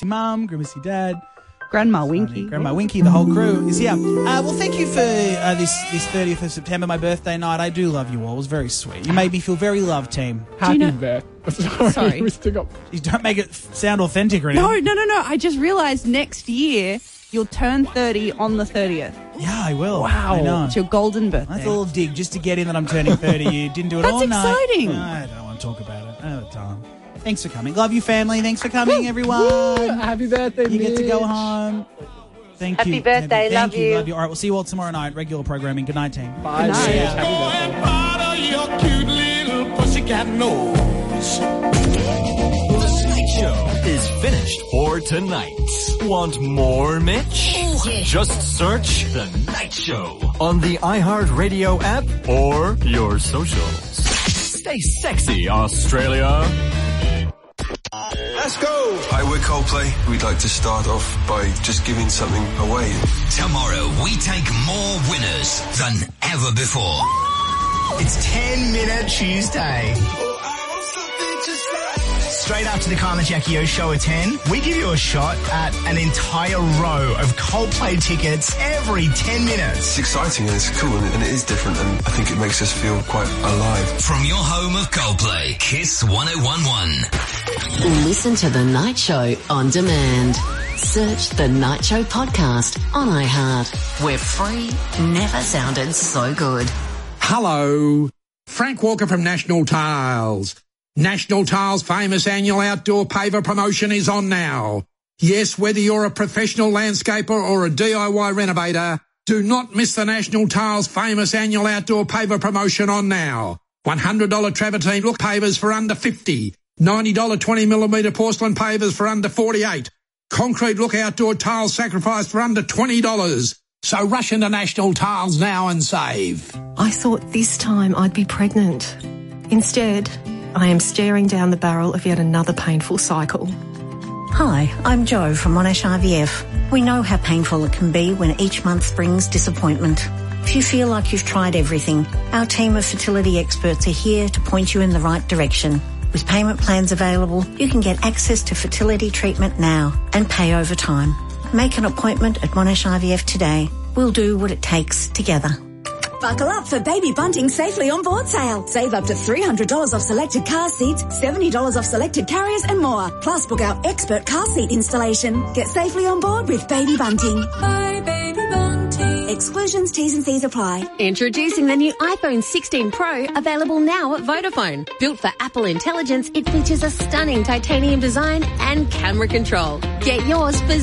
Mum, Grimacy Dad, Grandma Winky. Grandma Winky, the whole crew is here. Well, thank you for this 30th of September, my birthday night. I do love you all. It was very sweet. You made me feel very loved, team. Happy birthday. Sorry. We still got... You don't make it sound authentic or anything. No. I just realised next year you'll turn 30 on the 30th. Yeah, I will. Wow. I know. It's your golden birthday. That's a little dig just to get in that I'm turning 30. You didn't do it all night. That's exciting. I don't want to talk about it. I don't have time. Thanks for coming. Love you, family. Thanks for coming, everyone. Happy birthday, You get to go Mitch. home. Thank Happy you. birthday. Thank Love you. Love you. All right, we'll see you all tomorrow night. Regular programming. Good night, team. Bye, night. Mitch. Happy The show is finished for tonight. Want more, Mitch? Just search The Night Show on the iHeartRadio app or your socials. Stay sexy, Australia. Let's go! Hi, we're Coldplay. We'd like to start off by just giving something away. Tomorrow, we take more winners than ever before. It's 10-Minute Tuesday. Straight after the Kyle and Jackie O show at 10, we give you a shot at an entire row of Coldplay tickets every 10 minutes. It's exciting and it's cool and it is different and I think it makes us feel quite alive. From your home of Coldplay, Kiss 101.1. Listen to The Night Show on demand. Search The Night Show podcast on iHeart. We're free. Never sounded so good. Hello. Frank Walker from National Tiles. National Tiles' famous annual outdoor paver promotion is on now. Yes, whether you're a professional landscaper or a DIY renovator, do not miss the National Tiles' famous annual outdoor paver promotion on now. $100 travertine look pavers for under $50. $90 20mm porcelain pavers for under $48. Concrete look outdoor tiles sacrifice for under $20. So rush into National Tiles now and save. I thought this time I'd be pregnant. Instead, I am staring down the barrel of yet another painful cycle. Hi, I'm Jo from Monash IVF. We know how painful it can be when each month brings disappointment. If you feel like you've tried everything, our team of fertility experts are here to point you in the right direction. With payment plans available, you can get access to fertility treatment now and pay over time. Make an appointment at Monash IVF today. We'll do what it takes together. Buckle up for Baby Bunting Safely On Board sale. Save up to $300 off selected car seats, $70 off selected carriers and more. Plus book our expert car seat installation. Get safely on board with Baby Bunting. Bye, Baby Bunting. Exclusions, T's and C's apply. Introducing the new iPhone 16 Pro, available now at Vodafone. Built for Apple Intelligence, it features a stunning titanium design and camera control. Get yours for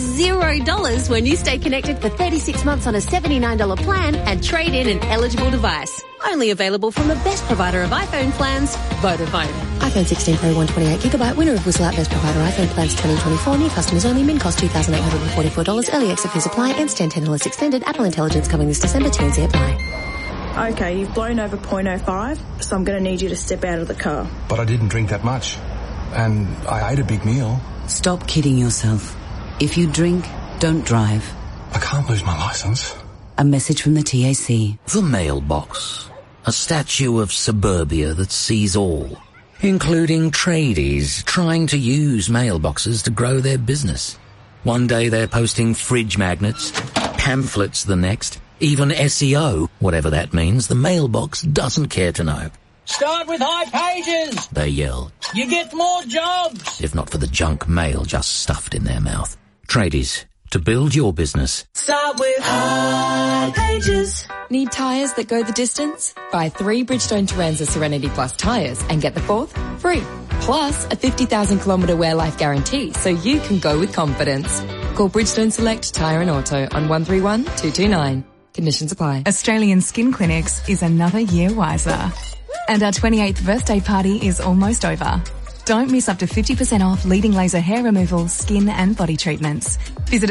$0 when you stay connected for 36 months on a $79 plan and trade in an eligible device. Only available from the best provider of iPhone plans, Vodafone. iPhone 16 Pro 128GB, winner of Whistle Out Best Provider iPhone Plans 2024, new customers only, min cost $2,844, early exit fees apply, and stand 10 less extended, Apple Intelligence coming this December, TNC apply. Okay, you've blown over 0.05, so I'm going to need you to step out of the car. But I didn't drink that much, and I ate a big meal. Stop kidding yourself. If you drink, don't drive. I can't lose my license. A message from the TAC. The mailbox. A statue of suburbia that sees all, including tradies trying to use mailboxes to grow their business. One day they're posting fridge magnets, pamphlets the next, even SEO, whatever that means. The mailbox doesn't care to know. Start with high pages! They yell. You get more jobs! If not for the junk mail just stuffed in their mouth. Tradies, to build your business. Start with high pages. Need tyres that go the distance? Buy 3 Bridgestone Turanza Serenity Plus tyres and get the 4th free. Plus a 50,000-kilometre wear life guarantee so you can go with confidence. Call Bridgestone Select Tyre and Auto on 131 229. Conditions apply. Australian Skin Clinics is another year wiser. And our 28th birthday party is almost over. Don't miss up to 50% off leading laser hair removal, skin and body treatments. Visit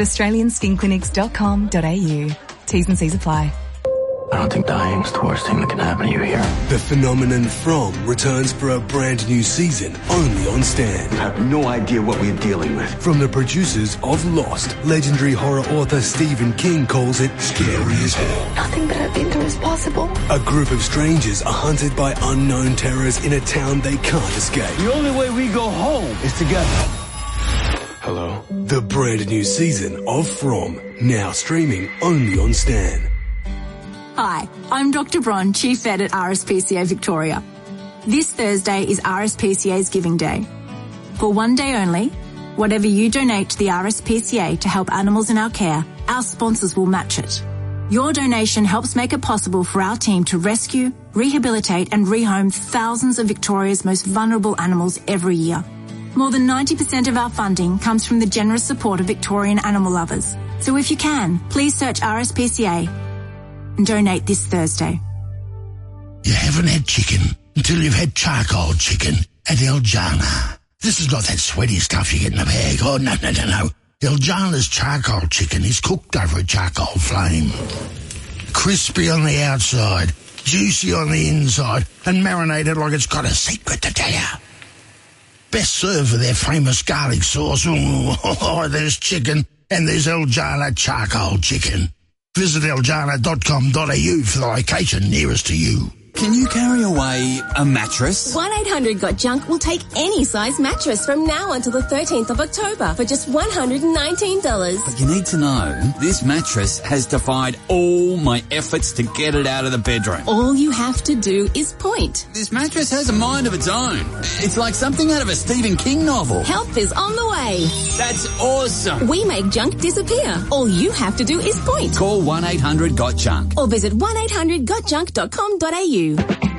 australianskinclinics.com.au. T's and C's apply. I don't think dying's the worst thing that can happen to you here. The Phenomenon From returns for a brand new season, only on Stan. I have no idea what we're dealing with. From the producers of Lost, legendary horror author Stephen King calls it scary as hell. Nothing that I've been through is possible. A group of strangers are hunted by unknown terrors in a town they can't escape. The only way we go home is together. Hello. The brand new season of From, now streaming only on Stan. Hi, I'm Dr. Bron, Chief Vet at RSPCA Victoria. This Thursday is RSPCA's Giving Day. For one day only, whatever you donate to the RSPCA to help animals in our care, our sponsors will match it. Your donation helps make it possible for our team to rescue, rehabilitate and rehome thousands of Victoria's most vulnerable animals every year. More than 90% of our funding comes from the generous support of Victorian animal lovers. So if you can, please search RSPCA and donate this Thursday. You haven't had chicken until you've had charcoal chicken at El Jana. This is not that sweaty stuff you get in a bag. Oh, no. El Jana's charcoal chicken is cooked over a charcoal flame. Crispy on the outside, juicy on the inside, and marinated like it's got a secret to tell you. Best served with their famous garlic sauce. Oh, there's chicken, and there's El Jana charcoal chicken. Visit eljana.com.au for the location nearest to you. Can you carry away a mattress? 1-800-GOT-JUNK will take any size mattress from now until the 13th of October for just $119. But you need to know, this mattress has defied all my efforts to get it out of the bedroom. All you have to do is point. This mattress has a mind of its own. It's like something out of a Stephen King novel. Help is on the way. That's awesome. We make junk disappear. All you have to do is point. Call 1-800-GOT-JUNK. Or visit 1-800-GOTJUNK.com.au.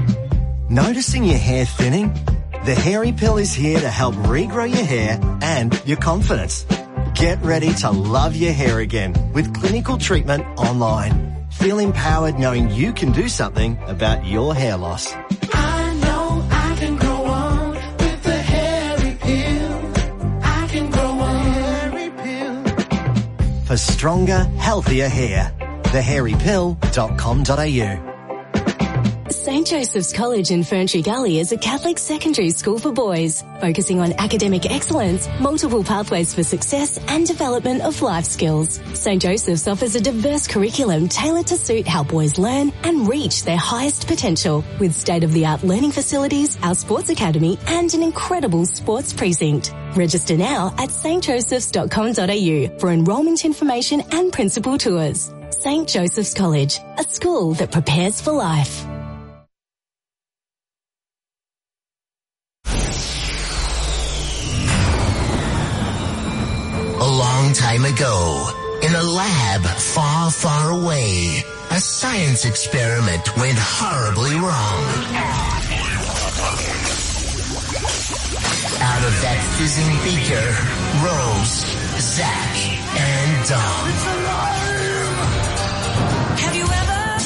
Noticing your hair thinning? The Hairy Pill is here to help regrow your hair and your confidence. Get ready to love your hair again with clinical treatment online. Feel empowered knowing you can do something about your hair loss. I know I can grow on with the Hairy Pill. I can grow on. Hairy Pill. For stronger, healthier hair, thehairypill.com.au. St. Joseph's College in Ferntree Gully is a Catholic secondary school for boys, focusing on academic excellence, multiple pathways for success and development of life skills. St. Joseph's offers a diverse curriculum tailored to suit how boys learn and reach their highest potential, with state-of-the-art learning facilities, our sports academy and an incredible sports precinct. Register now at stjosephs.com.au for enrolment information and principal tours. St. Joseph's College, a school that prepares for life. A long time ago, in a lab far, far away, a science experiment went horribly wrong. Out of that fizzing beaker rose Zach and Dom. It's alive! Have you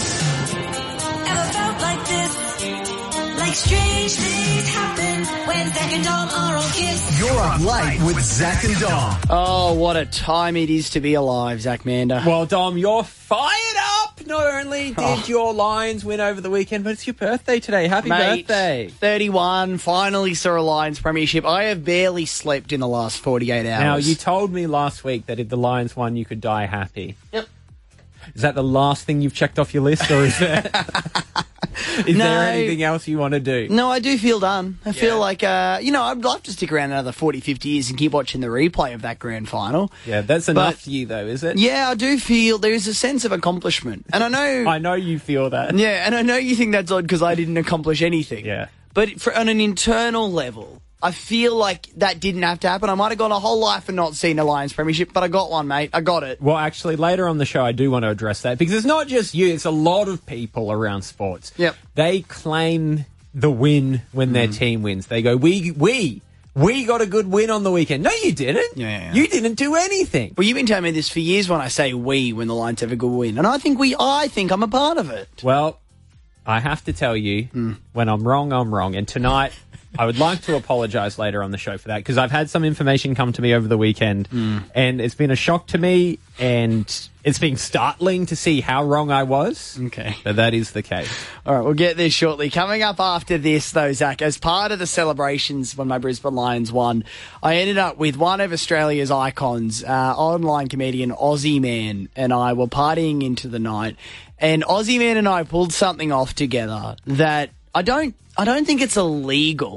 ever felt like this? Like strange things happen when Zach and Dom are on Kiss. You're up late with Zach and Dom. Oh, what a time it is to be alive, Zach Mander. Well, Dom, you're fired up. Not only did your Lions win over the weekend, but it's your birthday today. Happy birthday. 31, finally saw a Lions premiership. I have barely slept in the last 48 hours. Now, you told me last week that if the Lions won, you could die happy. Yep. Is that the last thing you've checked off your list, or is there... Is there anything else you want to do? No, I do feel done. I feel like, I'd love to stick around another 40, 50 years and keep watching the replay of that grand final. Yeah, that's enough for you, though, is it? Yeah, I do feel there is a sense of accomplishment. And I know... I know you feel that. Yeah, and I know you think that's odd because I didn't accomplish anything. Yeah. But on an internal level, I feel like that didn't have to happen. I might have gone a whole life and not seen a Lions premiership, but I got one, mate. I got it. Well, actually, later on the show, I do want to address that because it's not just you. It's a lot of people around sports. Yep. They claim the win when their team wins. They go, we got a good win on the weekend. No, you didn't. Yeah. You didn't do anything. Well, you've been telling me this for years when I say we when the Lions have a good win. And I think I'm a part of it. Well, I have to tell you, when I'm wrong, I'm wrong. And tonight... I would like to apologise later on the show for that because I've had some information come to me over the weekend and it's been a shock to me and it's been startling to see how wrong I was. Okay. But that is the case. All right, we'll get there shortly. Coming up after this, though, Zach, as part of the celebrations when my Brisbane Lions won, I ended up with one of Australia's icons, online comedian Aussie Man, and I were partying into the night. And Aussie Man and I pulled something off together that I don't think it's illegal,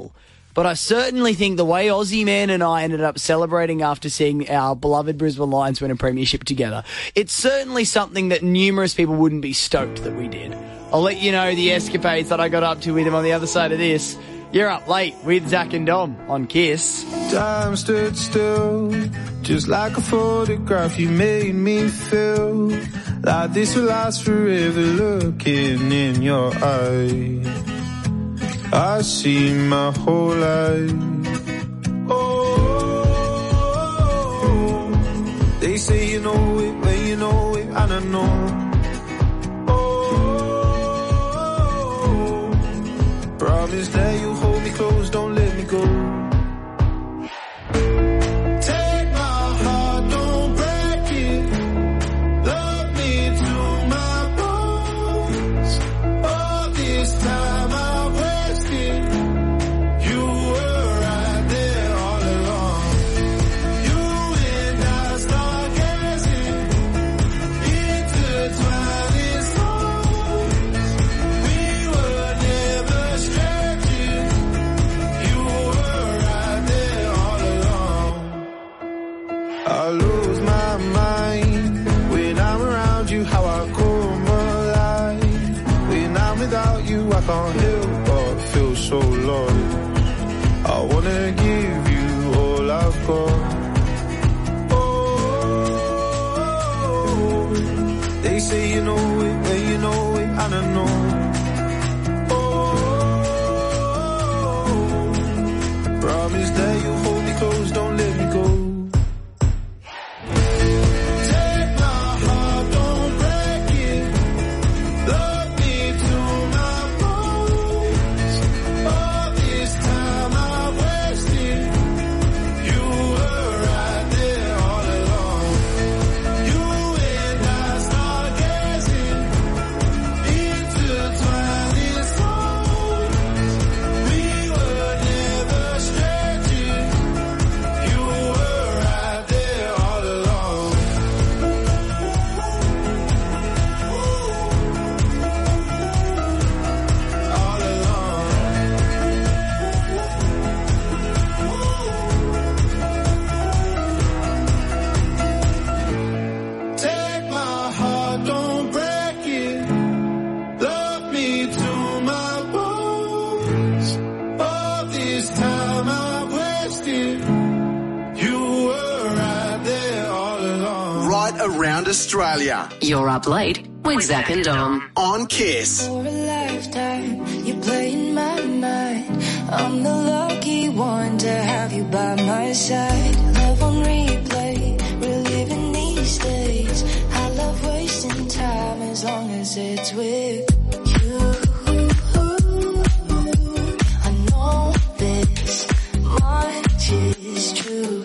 But I certainly think the way Aussie Man and I ended up celebrating after seeing our beloved Brisbane Lions win a premiership together, it's certainly something that numerous people wouldn't be stoked that we did. I'll let you know the escapades that I got up to with him on the other side of this. You're up late with Zach and Dom on Kiss. Time stood still, just like a photograph. You made me feel like this will last forever. Looking in your eyes, I see my whole life. Oh, they say you know it when you know it, and I know. Promise that you'll hold me close, don't let me go. Take my heart, don't break it. Love me to my bones. All this time I wasted. You were right there all along. You and I stargazing, intertwining souls. We were never I lose my mind when I'm around you, how I come alive. When I'm without you, I can't help but feel so lost. I wanna give you all I've got. Oh, they say you know it when you know it, and I know. Oh, promise that you'll hold me close, don't let me go. Around Australia. You're up late with Zach and Dom on Kiss. For a lifetime, you play in my mind. I'm the lucky one to have you by my side. Love on replay, reliving these days. I love wasting time as long as it's with you. I know this much is true.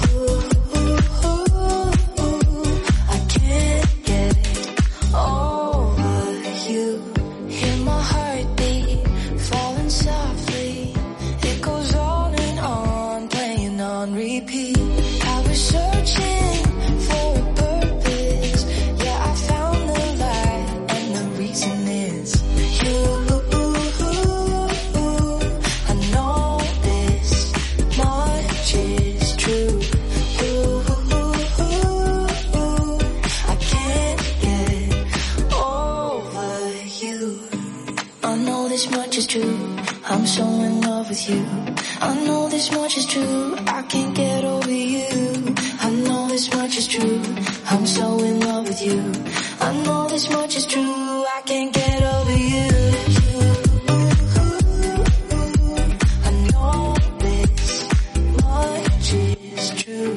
I'm so in love with you. I know this much is true. I can't get over you. I know this much is true. I'm so in love with you. I know this much is true. I can't get over you. I know this much is true.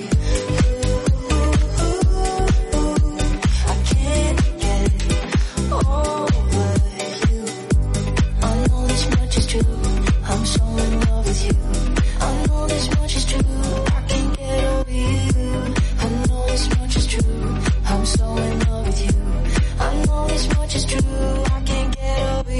I can't get over you. I know this much is true. I'm so in love with you. I know this much is true. I can't get over you. I know this much is true. I'm so in love with you. I know this much is true. I can't get over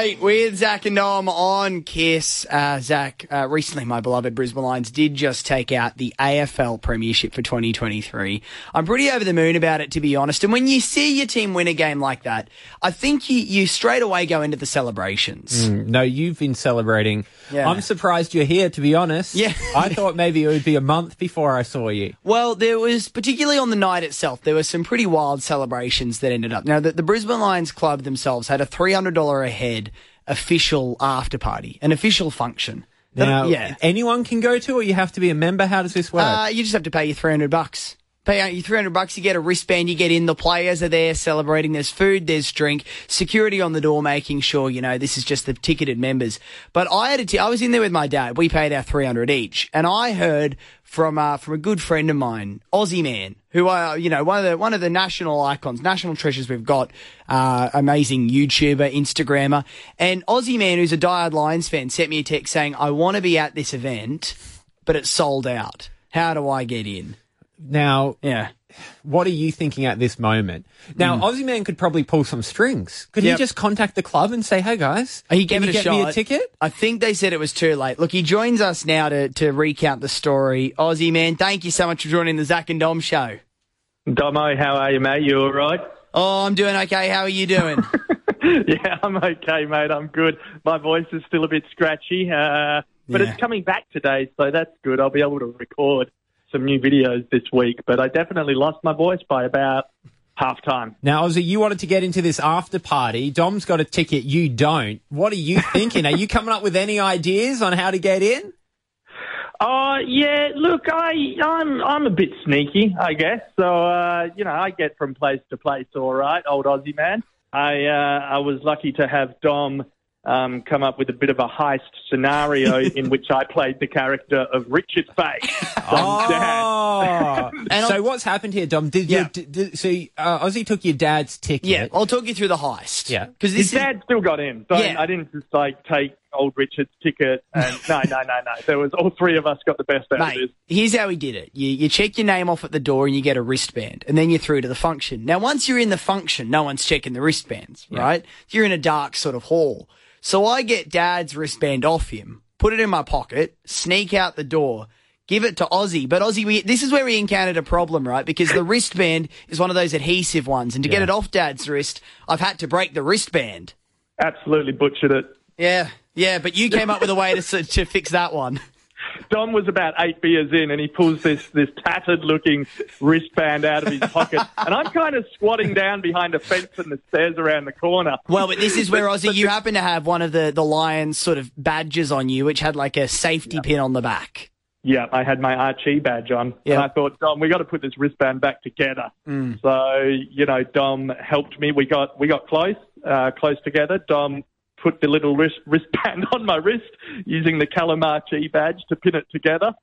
Late with Zach and Dom on KISS. Zach, recently my beloved Brisbane Lions did just take out the AFL Premiership for 2023. I'm pretty over the moon about it, to be honest. And when you see your team win a game like that, I think you straight away go into the celebrations. No, you've been celebrating. Yeah. I'm surprised you're here, to be honest. Yeah. I thought maybe it would be a month before I saw you. Well, there was, particularly on the night itself, there were some pretty wild celebrations that ended up. Now, the Brisbane Lions Club themselves had a $300 a head official after party, an official function. Now, anyone can go to, or you have to be a member? How does this work? You just have to pay your $300. Pay out your $300, you get a wristband, you get in, the players are there celebrating, there's food, there's drink, security on the door making sure, this is just the ticketed members. But I was in there with my dad, we paid our $300 each, and I heard from a good friend of mine, Aussie Man, who one of the national icons, national treasures we've got, amazing YouTuber, Instagrammer, and Aussie Man, who's a diehard Lions fan, sent me a text saying, I want to be at this event, but it's sold out. How do I get in? Now, what are you thinking at this moment? Now, Aussie Man could probably pull some strings. Could he just contact the club and say, hey, guys, he gave can it you a get shot. me a ticket? I think they said it was too late. Look, he joins us now to recount the story. Aussie Man, thank you so much for joining the Zach and Dom show. Domo, how are you, mate? You all right? Oh, I'm doing okay. How are you doing? Yeah, I'm okay, mate. I'm good. My voice is still a bit scratchy, but it's coming back today, so that's good. I'll be able to record some new videos this week, but I definitely lost my voice by about half time. Now, Ozzy, you wanted to get into this after party. Dom's got a ticket, you don't. What are you thinking? Are you coming up with any ideas on how to get in? Yeah, look, I'm a bit sneaky, I guess. So, I get from place to place all right, old Aussie man. I was lucky to have Dom come up with a bit of a heist scenario in which I played the character of Richard Fay. So what's happened here, Dom? Ozzy took your dad's ticket. Yeah, I'll talk you through the heist. Yeah. Because his dad still got in. So I didn't just take old Richard's ticket and no. There was all three of us got the best out of this. Here's how he did it. You check your name off at the door and you get a wristband, and then you're through to the function. Now, once you're in the function, no one's checking the wristbands, right? You're in a dark sort of hall. So I get Dad's wristband off him, put it in my pocket, sneak out the door, give it to Ozzy. But Ozzy, this is where we encountered a problem, right? Because the wristband is one of those adhesive ones, and to get it off Dad's wrist, I've had to break the wristband. Absolutely butchered it. Yeah, but you came up with a way to fix that one. Dom was about 8 beers in and he pulls this tattered-looking wristband out of his pocket. And I'm kind of squatting down behind a fence and the stairs around the corner. Well, but this is where, Ozzy, you happen to have one of the Lions sort of badges on you, which had like a safety pin on the back. Yeah, I had my Archie badge on. Yep. And I thought, Dom, we got to put this wristband back together. So, Dom helped me. We got close together. Dom put the little wristband on my wrist using the Callum Archie badge to pin it together.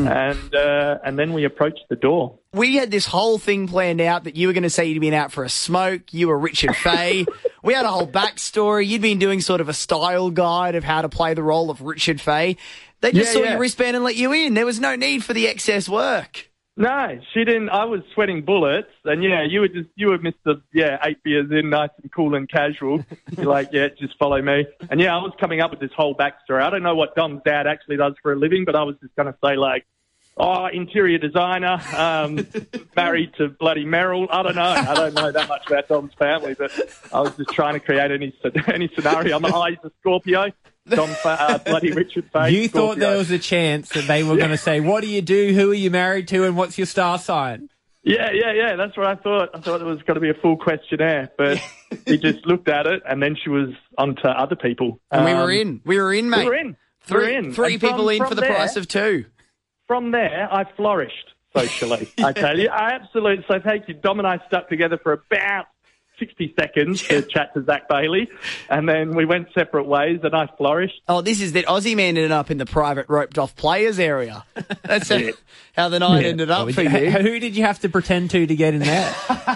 And then we approached the door. We had this whole thing planned out that you were going to say you'd been out for a smoke. You were Richard Fay. We had a whole backstory. You'd been doing sort of a style guide of how to play the role of Richard Fay. They just saw your wristband and let you in. There was no need for the excess work. No, she didn't. I was sweating bullets, and you were Mr. 8 beers in, nice and cool and casual. You're like, just follow me. And I was coming up with this whole backstory. I don't know what Dom's dad actually does for a living, but I was just going to say interior designer, married to bloody Merrill. I don't know that much about Dom's family, but I was just trying to create any scenario. He's a Scorpio. Dom, bloody Richard Fay. You thought there was a chance that they were going to say, what do you do, who are you married to, and what's your star sign? Yeah, that's what I thought. I thought it was going to be a full questionnaire, but he just looked at it, and then she was on to other people. And we were in, mate. We were in. Three people in for the price of two. From there, I flourished socially, I tell you. So thank you. Dom and I stuck together for about 60 seconds to chat to Zach Bailey, and then we went separate ways, and I flourished. Oh, this is that Aussie Man ended up in the private roped-off players area. That's how the night ended up for you. Who did you have to pretend to get in there?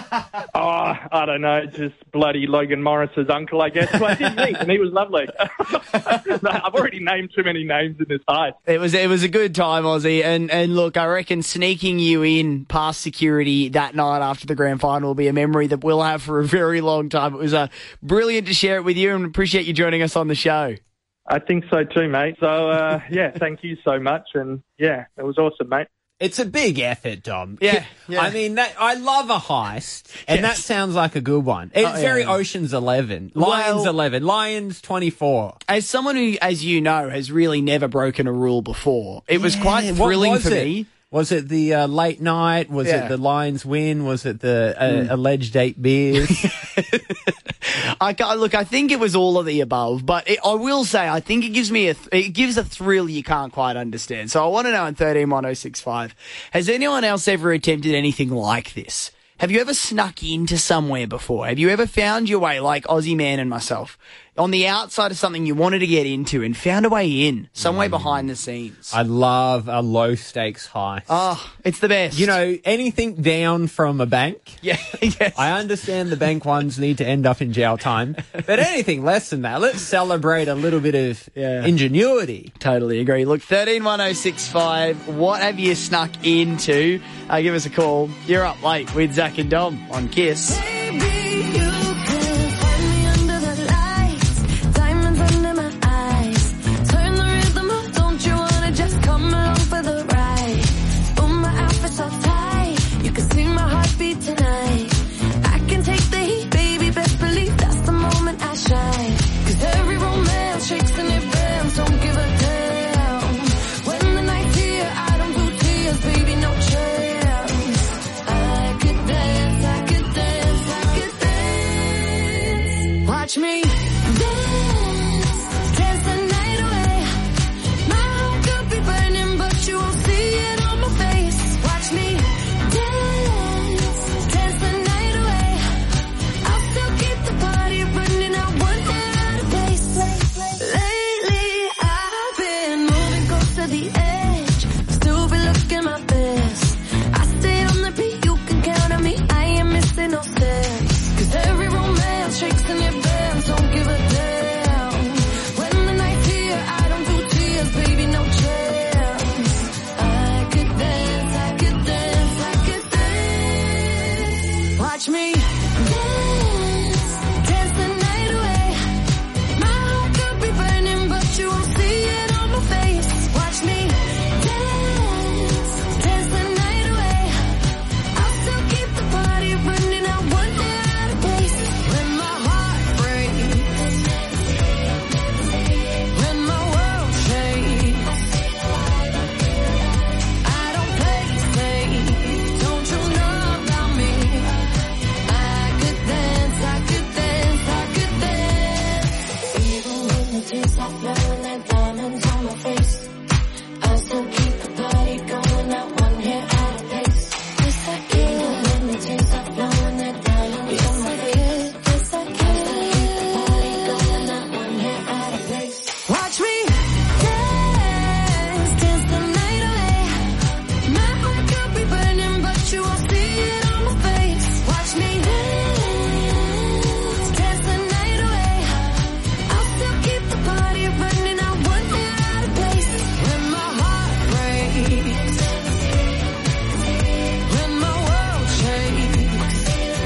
I don't know, just bloody Logan Morris's uncle, I guess. Who I didn't meet, and he was lovely. I've already named too many names in this heist. It was a good time, Aussie, and look, I reckon sneaking you in past security that night after the grand final will be a memory that we'll have for a very long time. It was brilliant to share it with you and appreciate you joining us on the show. I think so too, mate. So, thank you so much. And, it was awesome, mate. It's a big effort, Dom. Yeah. I mean, I love a heist, and that sounds like a good one. It's very Ocean's 11. Lions 11. Lions 24. As someone who, as you know, has really never broken a rule before, it was quite thrilling for me. Was it the late night? Was it the Lions win? Was it the alleged 8 beers? I think it was all of the above, but I will say I think it gives me it gives a thrill you can't quite understand. So I want to know in 131065, has anyone else ever attempted anything like this? Have you ever snuck into somewhere before? Have you ever found your way, like Aussie Man and myself, on the outside of something you wanted to get into and found a way in, some way behind the scenes? I love a low-stakes heist. Oh, it's the best. You know, anything down from a bank. Yeah, yes. I understand the bank ones need to end up in jail time, but anything less than that, let's celebrate a little bit of ingenuity. Totally agree. Look, 131065, what have you snuck into? Give us a call. You're up late with Zach and Dom on Kiss. Watch me dance the night away. My heart could be burning, but you won't see it on my face. Watch me dance the night away. I'll still keep the party running. I want it out of place. Lately, I've been moving close to the edge. Still be looking my best. I stay on the beat, you can count on me. I ain't missing no steps. 'Cause every romance shakes in your bed. Don't give a damn. When the night's here, I don't do tears, baby, no chance. I could dance, I could dance, I could dance. Watch me dance the night away. My heart could be burning, but you won't see it on my face. Watch me dance the night away. I'll still keep the party running. I want it out of place. When my heart breaks, when my world shakes, I don't play safe. Don't you know about me? I could dance, I could dance, I could dance. Even when the tears are flowing like diamonds on my face, I still keep the party going, not one hair out of place. Yes, I can. Even when the tears are flowing like diamonds on my face, yes, I can. Watch me dance the night away. My heart could be burning, but you won't see it on my face. Watch me dance the night away. I'll still keep the party running. I want it out of place. When my heart breaks, when my world shakes,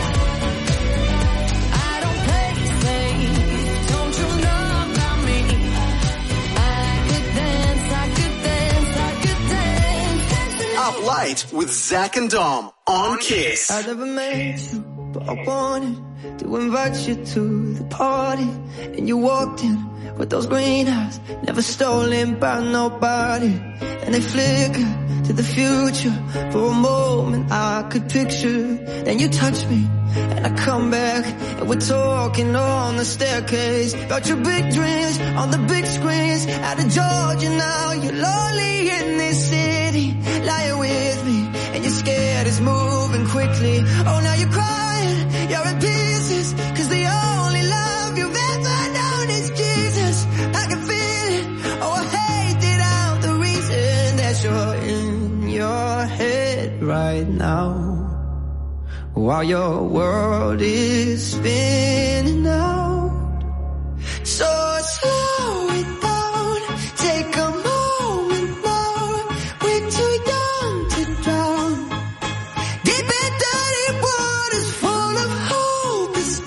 I don't play safe. Don't you know about me? I could dance, I could dance, I could dance. Up late with Zach and Dom on Kiss. I never met you, but I wanted to invite you to the party. And you walked in with those green eyes, never stolen by nobody. And they flickered to the future. For a moment I could picture. Then you touch me and I come back, and we're talking on the staircase about your big dreams on the big screens. Out of Georgia now, you're lonely in this city, lying with me, and you're scared it's moving quickly. Oh, now you're crying, you're in pieces, 'cause the only love you've ever known is Jesus. I can feel it, oh, I hate it out, the reason that you're in your head right now, while your world is spinning out. So slow it down, take a moment now. We're too young to drown. Deep in dirty waters full of hope is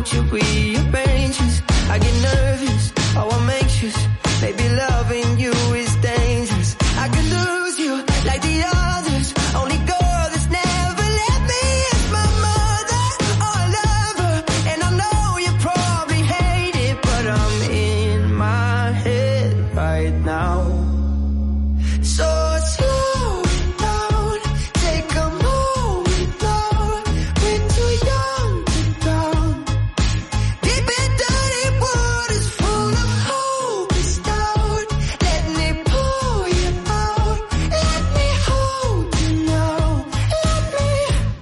won't you rearrange this? I get nervous, oh I'm anxious. Maybe loving you is dangerous. I could lose you like the others. Only girl that's never left me is my mother. Oh, I love her, and I know you probably hate it, but I'm in my head right now. So slow it down, take a moment now. We're too young to drown. Deep in dirty waters full of hope is down. Let me pull you out. Let me hold you now. Let me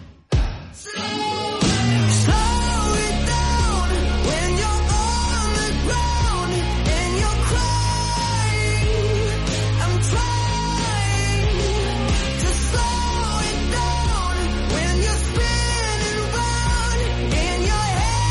slow it down when you're on the ground and you're crying. I'm trying to slow it down when you're spinning round in your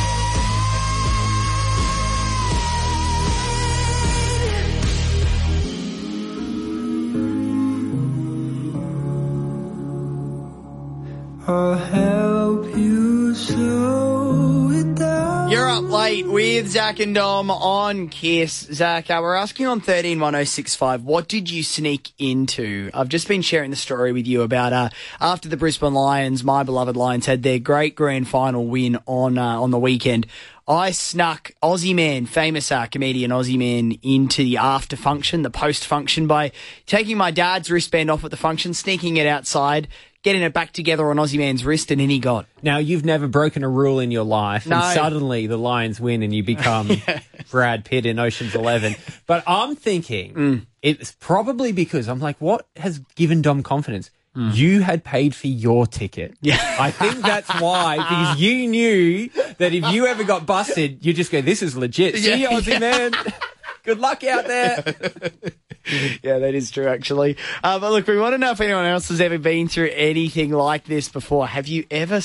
I'll help you slow it down. You're up late with Zach and Dom on Kiss. Zach, we're asking on 131065, what did you sneak into? I've just been sharing the story with you about after the Brisbane Lions, my beloved Lions, had their great grand final win on the weekend. I snuck Aussie Man, famous comedian Aussie Man, into the after function, the post function, by taking my dad's wristband off at the function, sneaking it outside, getting it back together on Aussie Man's wrist, and in he got. Now, you've never broken a rule in your life, No. and suddenly the Lions win and you become Brad Pitt in Ocean's 11. But I'm thinking it's probably because I'm like, what has given Dom confidence? You had paid for your ticket. Yeah. I think that's why, because you knew that if you ever got busted, you just go, this is legit. See you, Aussie Man. Good luck out there. Yeah, that is true, actually. But look, we want to know if anyone else has ever been through anything like this before. Have you ever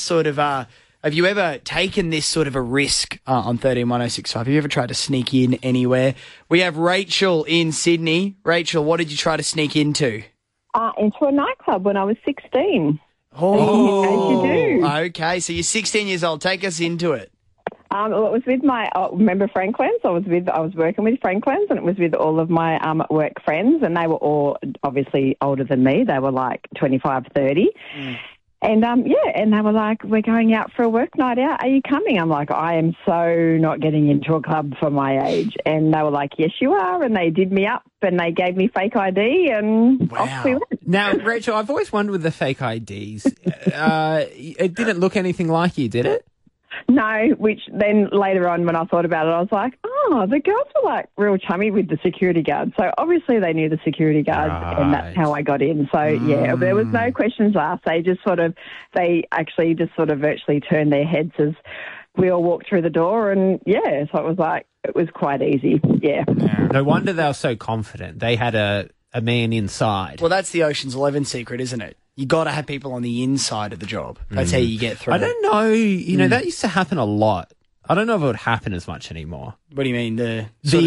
taken this sort of a risk on 131065? Have you ever tried to sneak in anywhere? We have Rachel in Sydney. Rachel, what did you try to sneak into? Into a nightclub when I was 16. Oh, as you do. Okay, so you're 16 years old. Take us into it. Well, it was with my, remember Franklin's? I was working with Franklin's, and it was with all of my work friends, and they were all obviously older than me. They were like 25, 30. And, and they were like, we're going out for a work night out. Are you coming? I'm like, I am so not getting into a club for my age. And they were like, yes, you are. And they did me up and they gave me fake ID and off we went. Now, Rachel, I've always wondered with the fake IDs, it didn't look anything like you, did it? No, which then later on when I thought about it, I was like, oh, the girls were like real chummy with the security guards. So obviously they knew the security guards and that's how I got in. So yeah, there was no questions asked. They actually just virtually turned their heads as we all walked through the door and so it was quite easy. Yeah. No wonder they were so confident. They had a man inside. Well, that's the Ocean's 11 secret, isn't it? You got to have people on the inside of the job. That's how you get through. I don't know. You know, that used to happen a lot. I don't know if it would happen as much anymore. What do you mean? The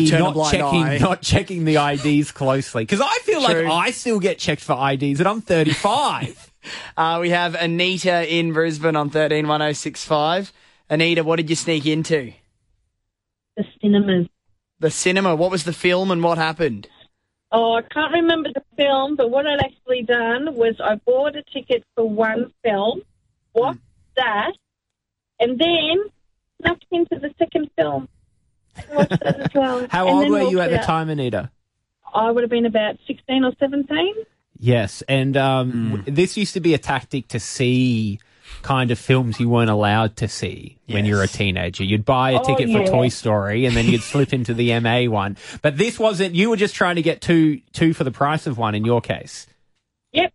not checking the IDs closely. Because I feel like I still get checked for IDs and I'm 35. We have Anita in Brisbane on 131065. Anita, what did you sneak into? The cinemas. The cinema. What was the film and what happened? Oh, I can't remember the film, but what I'd actually done was I bought a ticket for one film, watched that, and then snuck into the second film. Watched that as well. How old were you at the time, Anita? I would have been about 16 or 17. Yes, and this used to be a tactic to see kind of films you weren't allowed to see when you were a teenager. You'd buy a ticket for Toy Story and then you'd slip into the MA one. But this wasn't, you were just trying to get two for the price of one in your case. Yep.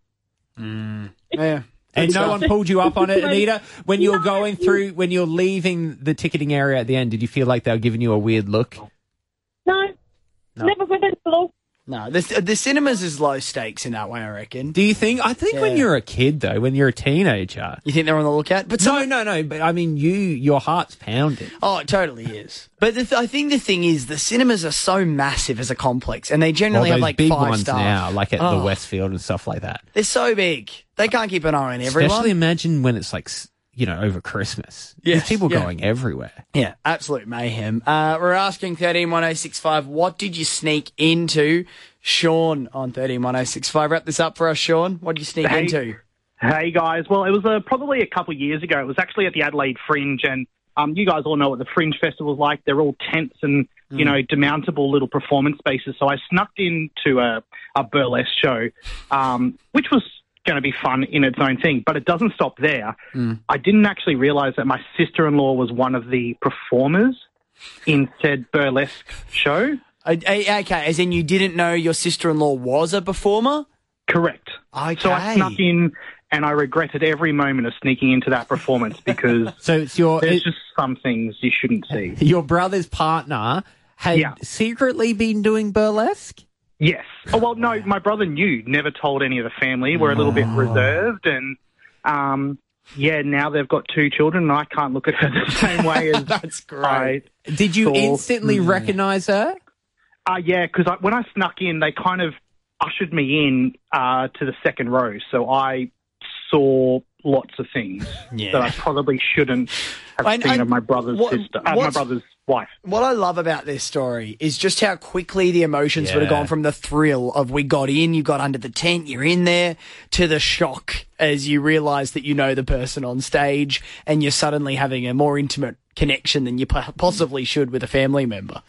Yeah. And no one pulled you up on it, Anita? When you were going through, when you're leaving the ticketing area at the end, did you feel like they were giving you a weird look? No. Never with a look. No, the cinemas is low stakes in that way, I reckon. Do you think? I think when you're a kid, though, when you're a teenager. You think they're on the lookout? But no. But I mean, your heart's pounding. Oh, it totally is. But I think the thing is, the cinemas are so massive as a complex, and they generally have like big 5 ones stars. now, like at the Westfield and stuff like that. They're so big. They can't keep an eye on everyone. Especially imagine when it's like over Christmas. Yes, There's people yeah. going everywhere. Yeah, absolute mayhem. We're asking 131065, what did you sneak into? Sean on 131065. Wrap this up for us, Sean. What did you sneak into? Hey, guys. Well, it was probably a couple of years ago. It was actually at the Adelaide Fringe, and you guys all know what the Fringe Festival's like. They're all tents and, demountable little performance spaces. So I snuck into a burlesque show, which was going to be fun in its own thing, but it doesn't stop there. I didn't actually realise that my sister-in-law was one of the performers in said burlesque show. Okay, as in you didn't know your sister-in-law was a performer? Correct. Okay. So I snuck in, and I regretted every moment of sneaking into that performance because there's just some things you shouldn't see. Your brother's partner had secretly been doing burlesque? Yes. Oh, well, no, my brother knew, never told any of the family. We're a little bit reserved, and now they've got 2 children, and I can't look at her the same way as That's great. Did you instantly recognise her? Yeah, because when I snuck in, they kind of ushered me in to the second row, so I saw lots of things that I probably shouldn't have seen of my brother's sister, my brother's wife. What I love about this story is just how quickly the emotions would have gone from the thrill of we got in, you got under the tent, you're in there, to the shock as you realise that you know the person on stage and you're suddenly having a more intimate connection than you possibly should with a family member.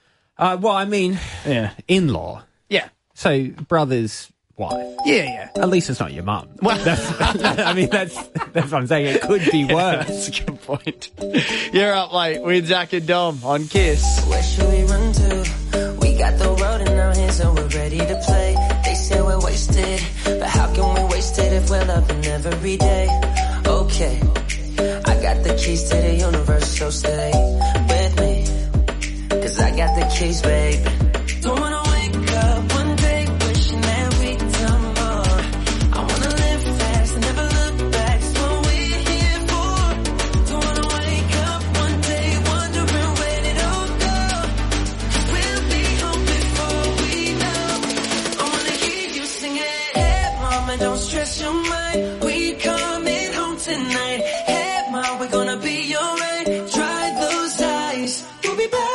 In-law. Yeah. So, brother's wife. Yeah. At least it's not your mum. Well, that's what I'm saying. It could be worse. That's a good point. You're up late with Zach and Dom on Kiss. Where should we run to? We got the road in our hands and we're ready to play. They say we're wasted, but how can we waste it if we're loving every day? Okay, I got the keys to the universe, so stay with me. 'Cause I got the keys, babe. Don't wanna wake up one day wishing that we done more. I wanna live fast and never look back. That's what we're here for. Don't wanna wake up one day wondering where it all go. We'll be home before we know. I wanna hear you sing it. Hey, mama, don't stress your mind. We coming home tonight. Hey, mama, we're gonna be alright. Dry those eyes. We'll be back.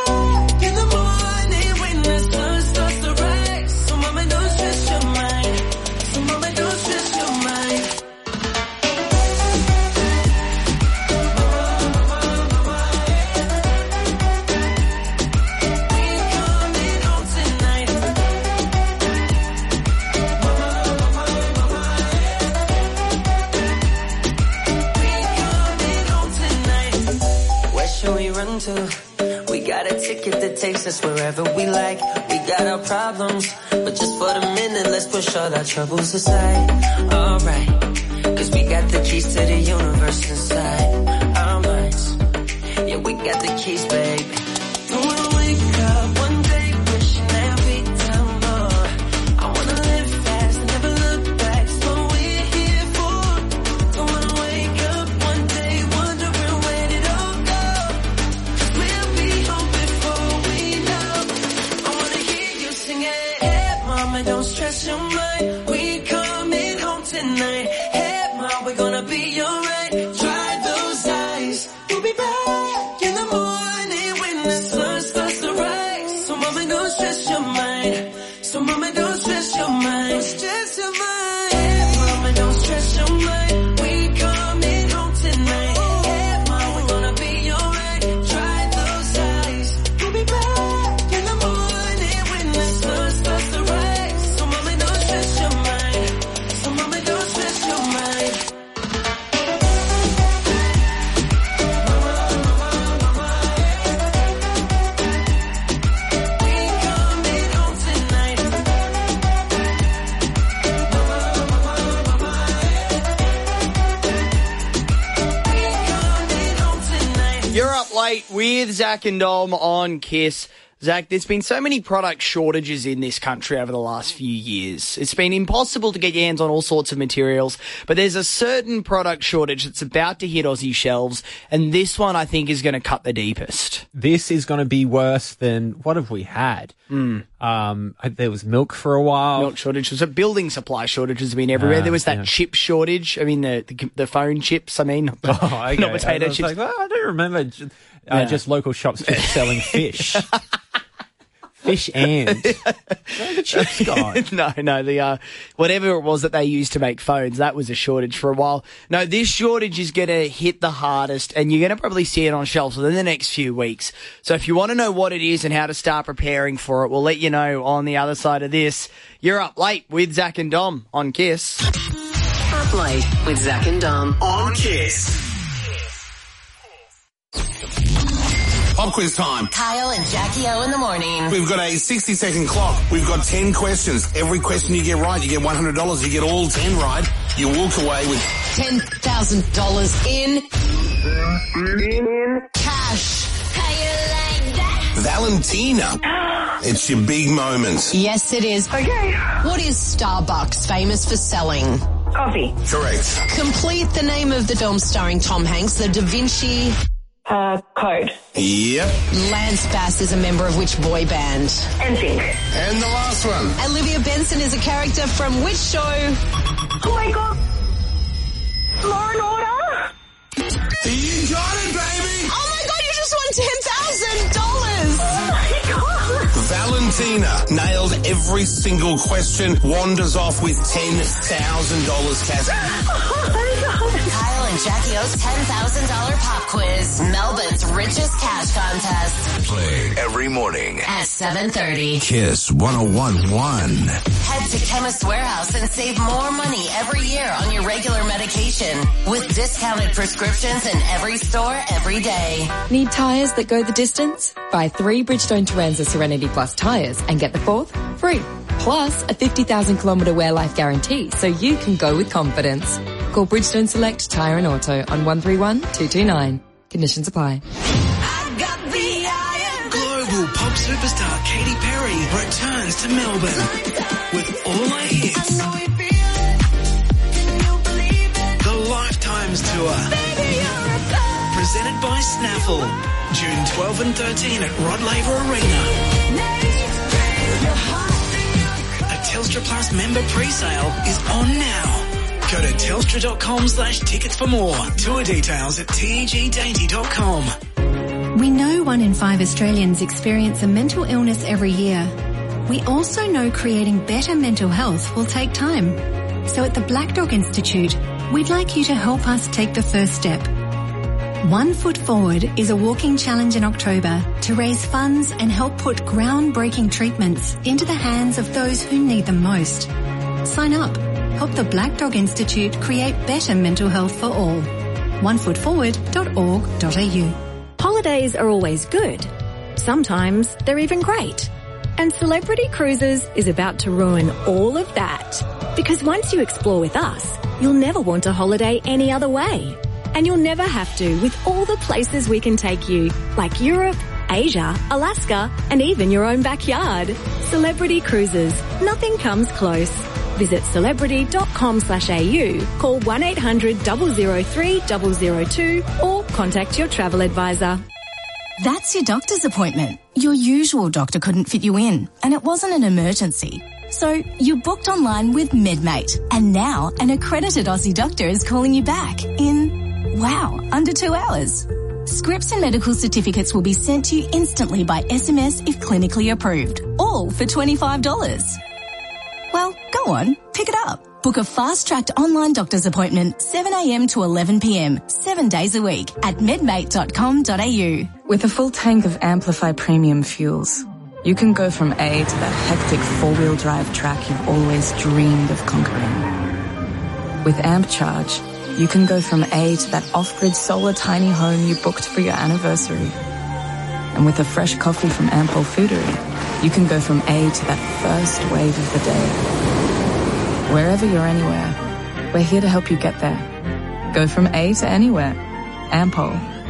We got a ticket that takes us wherever we like. We got our problems, but just for the minute, let's push all our troubles aside. Alright, 'cause we got the keys to the universe inside our minds. Yeah, we got the keys, baby. Don't wanna wake up one day wishing that we done more. I wanna live fast and never look back. That's what we're here for. Don't wanna wake up one day wondering where it all go. We'll be home before we know. I wanna hear you sing it. Hey, mama, don't stress your mind. We coming home tonight. Hey, mama, we're gonna be alright. Dry those eyes. We'll be back in the morning when the sun starts to rise. So mama, don't stress your mind. So mama, don't stress your mind. Don't stress your mind. Hey, mama, don't stress your mind. We coming home tonight. Hey, mama, we're gonna be alright. Dry those eyes. We'll be back in the morning when the sun starts to rise. So mama, don't stress your mind. So mama, don't stress your mind. You're up late with Zach and Dom on Kiss. Zach, there's been so many product shortages in this country over the last few years. It's been impossible to get your hands on all sorts of materials, but there's a certain product shortage that's about to hit Aussie shelves, and this one I think is going to cut the deepest. This is going to be worse than what have we had? There was milk for a while. Milk shortages. So building supply shortages have been everywhere. There was that chip shortage. I mean, the phone chips, not potato chips. Like, I don't remember just local shops just selling fish. Fish and where are the chips gone? No, whatever it was that they used to make phones, that was a shortage for a while. No, this shortage is going to hit the hardest, and you're going to probably see it on shelves within the next few weeks. So if you want to know what it is and how to start preparing for it, we'll let you know on the other side of this. You're Up Late with Zach and Dom on Kiss. Up Late with Zach and Dom on Kiss. Pop quiz time. Kyle and Jackie O in the morning. We've got a 60-second clock. We've got 10 questions. Every question you get right, you get $100. You get all 10 right, you walk away with $10,000 in cash. How you like that? Valentina. It's your big moment. Yes, it is. Okay. What is Starbucks famous for selling? Coffee. Correct. Complete the name of the film starring Tom Hanks, The Da Vinci Code. Yep. Lance Bass is a member of which boy band? NSYNC. And the last one. Olivia Benson is a character from which show? Oh my God. Law and Order. You got it, baby. Oh my God, you just won $10,000. Oh my God. Valentina nailed every single question, wanders off with $10,000 cash. Oh my God. Kyle and Jackie O's $10,000 pop quiz, Melbourne's richest cash contest. Play every morning At 7:30. Kiss 101.1. Head to Chemist Warehouse and save more money every year on your regular medication with discounted prescriptions in every store every day. Need tyres that go the distance? Buy 3 Bridgestone Turanza Serenity Plus tyres and get the 4th free. Plus a 50,000 kilometre wear life guarantee so you can go with confidence. Call Bridgestone Select Tyre and Auto on 131 229. Conditions apply. Global pop superstar Katy Perry returns to Melbourne with all her hits. The Lifetimes Tour. Presented by Snaffle. June 12 and 13 at Rod Laver Arena. A Telstra Plus member pre-sale is on now. Go to telstra.com/tickets for more. Tour details at tegdainty.com. We know 1 in 5 Australians experience a mental illness every year. We also know creating better mental health will take time. So at the Black Dog Institute, we'd like you to help us take the first step. 1 Foot Forward is a walking challenge in October to raise funds and help put groundbreaking treatments into the hands of those who need them most. Sign up. Help the Black Dog Institute create better mental health for all. onefootforward.org.au. Holidays are always good. Sometimes they're even great. And Celebrity Cruises is about to ruin all of that. Because once you explore with us, you'll never want a holiday any other way. And you'll never have to with all the places we can take you, like Europe, Asia, Alaska, and even your own backyard. Celebrity Cruises. Nothing comes close. Visit celebrity.com/au, call 1-800-003-002 or contact your travel advisor. That's your doctor's appointment. Your usual doctor couldn't fit you in, and it wasn't an emergency. So you booked online with MedMate, and now an accredited Aussie doctor is calling you back in, under 2 hours. Scripts and medical certificates will be sent to you instantly by SMS if clinically approved, all for $25. Well, go on, pick it up. Book a fast-tracked online doctor's appointment 7 a.m. to 11 p.m, 7 days a week at medmate.com.au. With a full tank of Amplify Premium fuels, you can go from A to that hectic 4-wheel drive track you've always dreamed of conquering. With Amp Charge, you can go from A to that off-grid solar tiny home you booked for your anniversary. And with a fresh coffee from Ample Foodery, you can go from A to that first wave of the day. Wherever you're anywhere, we're here to help you get there. Go from A to anywhere. Ample.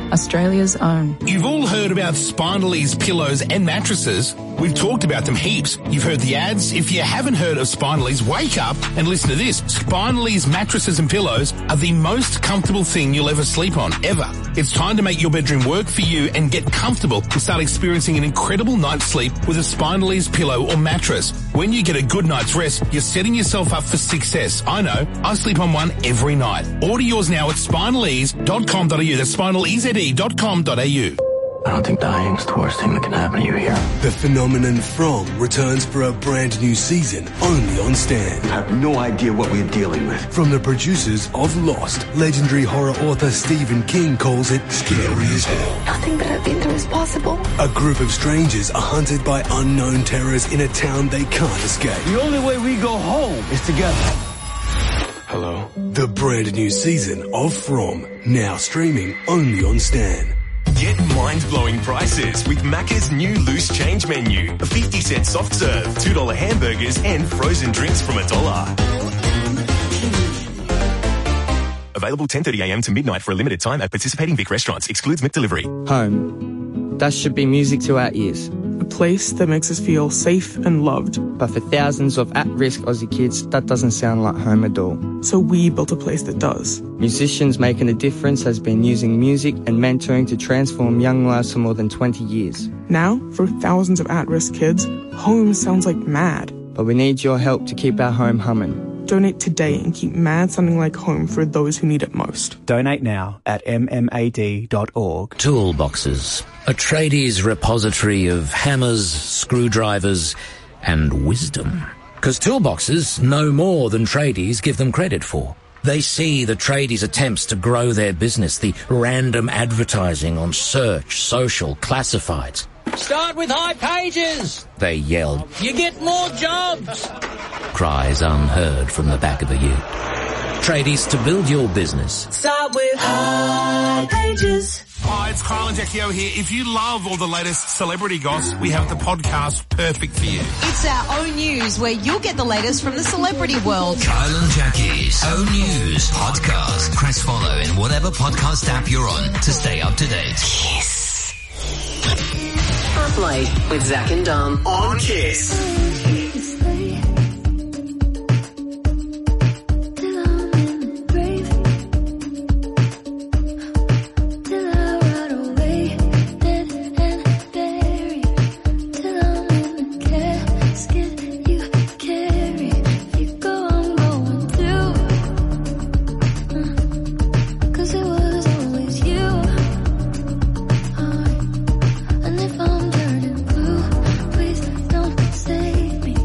Australia's own. You've all heard about Spinally's pillows and mattresses. We've talked about them heaps. You've heard the ads. If you haven't heard of Spinally's, wake up and listen to this. Spinally's mattresses and pillows are the most comfortable thing you'll ever sleep on, ever. It's time to make your bedroom work for you and get comfortable and start experiencing an incredible night's sleep with a Spinally's pillow or mattress. When you get a good night's rest, you're setting yourself up for success. I know. I sleep on one every night. Order yours now at spinally's.com.au. That's spinallyze.com.au. I don't think dying's the worst thing that can happen to you here. The Phenomenon From returns for a brand new season, only on Stan. I have no idea what we're dealing with. From the producers of Lost, legendary horror author Stephen King calls it scary as hell. Nothing that I've been through is possible. A group of strangers are hunted by unknown terrors in a town they can't escape. The only way we go home is together. Hello? The brand new season of From, now streaming only on Stan. Get mind-blowing prices with Macca's new loose change menu. A 50-cent soft serve, $2 hamburgers and frozen drinks from $1. Available 10:30 a.m. to midnight for a limited time at participating Vic restaurants. Excludes McDelivery. Home. That should be music to our ears. A place that makes us feel safe and loved. But for thousands of at-risk Aussie kids, that doesn't sound like home at all. So we built a place that does. Musicians Making a Difference has been using music and mentoring to transform young lives for more than 20 years. Now, for thousands of at-risk kids, home sounds like mad. But we need your help to keep our home humming. Donate today and keep mad sounding like home for those who need it most. Donate now at mmad.org. Toolboxes, a tradies repository of hammers, screwdrivers, and wisdom. Because toolboxes know more than tradies give them credit for. They see the tradies' attempts to grow their business, the random advertising on search, social, classifieds. Start with high pages! They yell. You get more jobs! Cries unheard from the back of a ute. Tradies, to build your business. Start with high pages. Hi, it's Kyle and Jackie O here. If you love all the latest celebrity goss, we have the podcast perfect for you. It's our own news where you'll get the latest from the celebrity world. Kyle and Jackie's own news podcast. Press follow in whatever podcast app you're on to stay up to date. Yes. Up Late with Zach and Dom on Kiss. Save me.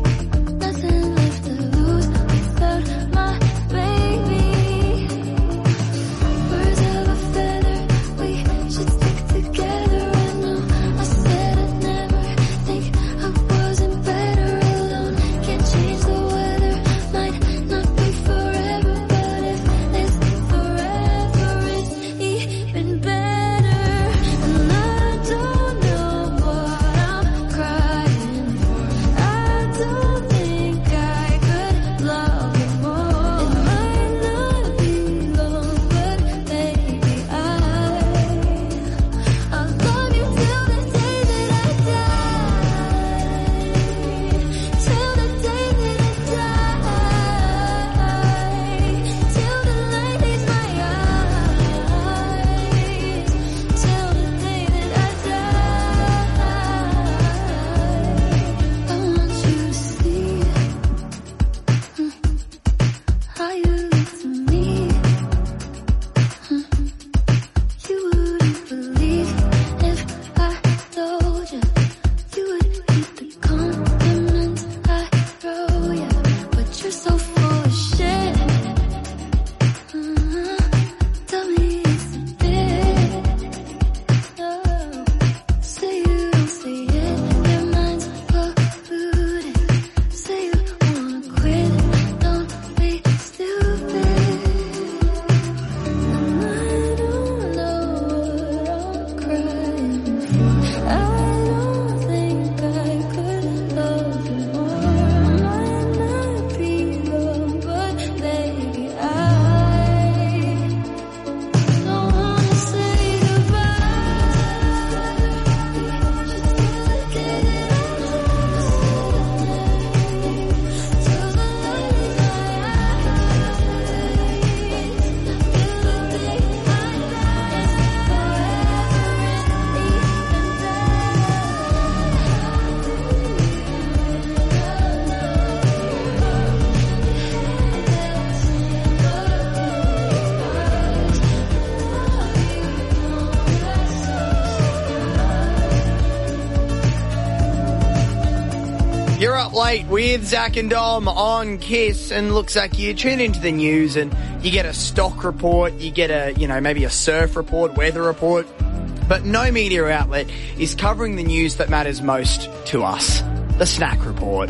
Up Late with Zach and Dom on KISS. And look, Zach, you tune into the news and you get a stock report, you get maybe a surf report, weather report, but no media outlet is covering the news that matters most to us, the snack report.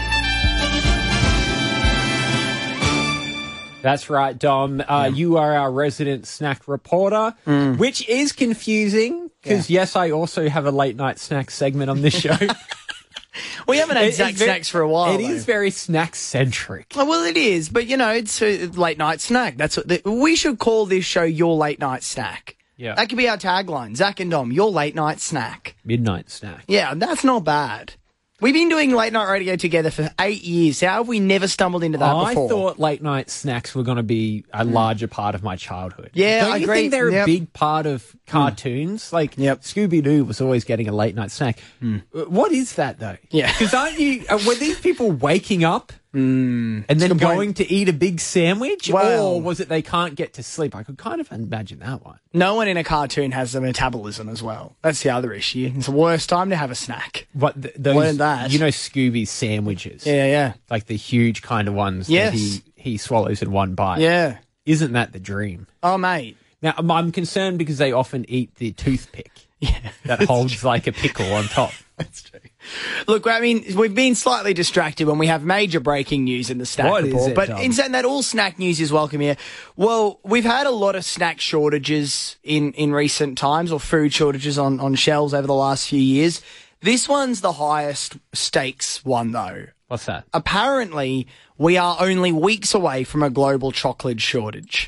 That's right, Dom. You are our resident snack reporter, which is confusing because, yes, I also have a late night snack segment on this show. We haven't had Zach Snacks for a while. It is very snack-centric. Oh, well, it is, but, it's a late night snack. That's what we should call this show Your Late Night Snack. Yeah. That could be our tagline. Zach and Dom, Your Late Night Snack. Midnight snack. Yeah, that's not bad. We've been doing late night radio together for 8 years. How have we never stumbled into that before? I thought late night snacks were going to be a larger part of my childhood. Yeah, Don't I you agree. think they're a big part of cartoons? Like Scooby-Doo was always getting a late night snack. What is that, though? Yeah. Because aren't you... were these people waking up and then going to eat a big sandwich? Well, or was it they can't get to sleep? I could kind of imagine that one. No one in a cartoon has the metabolism as well. That's the other issue. It's the worst time to have a snack. What those? Learn that. Scooby's sandwiches. Yeah. Like the huge kind of ones that he swallows in one bite. Yeah. Isn't that the dream? Oh, mate. Now, I'm concerned because they often eat the toothpick that holds like a pickle on top. That's true. Look, I mean, we've been slightly distracted when we have major breaking news in the snack report. But in saying that, all snack news is welcome here. Well, we've had a lot of snack shortages in recent times, or food shortages on shelves over the last few years. This one's the highest stakes one, though. What's that? Apparently, we are only weeks away from a global chocolate shortage.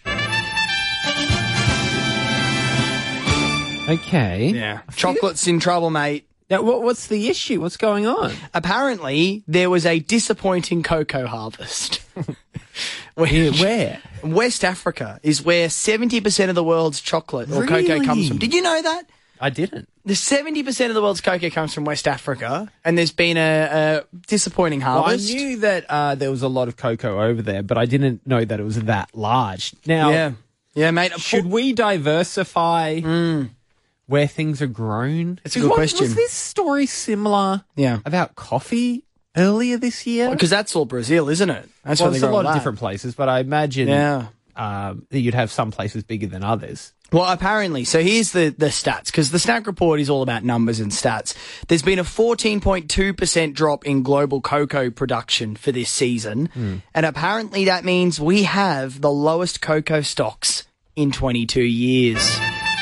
Okay. Yeah. Chocolate's in trouble, mate. Now, what's the issue? What's going on? Apparently, there was a disappointing cocoa harvest. Where? West Africa is where 70% of the world's chocolate or cocoa comes from. Did you know that? I didn't. The 70% of the world's cocoa comes from West Africa, and there's been a disappointing harvest. Well, I knew that there was a lot of cocoa over there, but I didn't know that it was that large. Now, yeah, mate. Should we diversify where things are grown? It's a good question. Was this story similar about coffee earlier this year? Because that's all Brazil, isn't it? That's well, where they there's a grow lot of that. different places, but I imagine that you'd have some places bigger than others. Well, apparently. So here's the stats, because the snack report is all about numbers and stats. There's been a 14.2% drop in global cocoa production for this season. And apparently that means we have the lowest cocoa stocks in 22 years.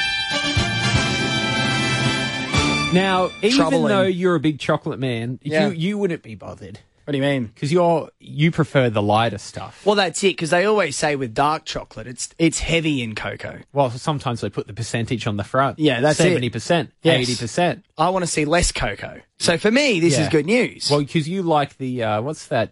Now, even Troubling. though you're a big chocolate man, you wouldn't be bothered. What do you mean? Because you prefer the lighter stuff. Well, that's it, because they always say with dark chocolate, it's heavy in cocoa. Well, sometimes they put the percentage on the front. Yeah, that's 70%, Yes. 80%. I want to see less cocoa. So for me, this is good news. Well, because you like the, what's that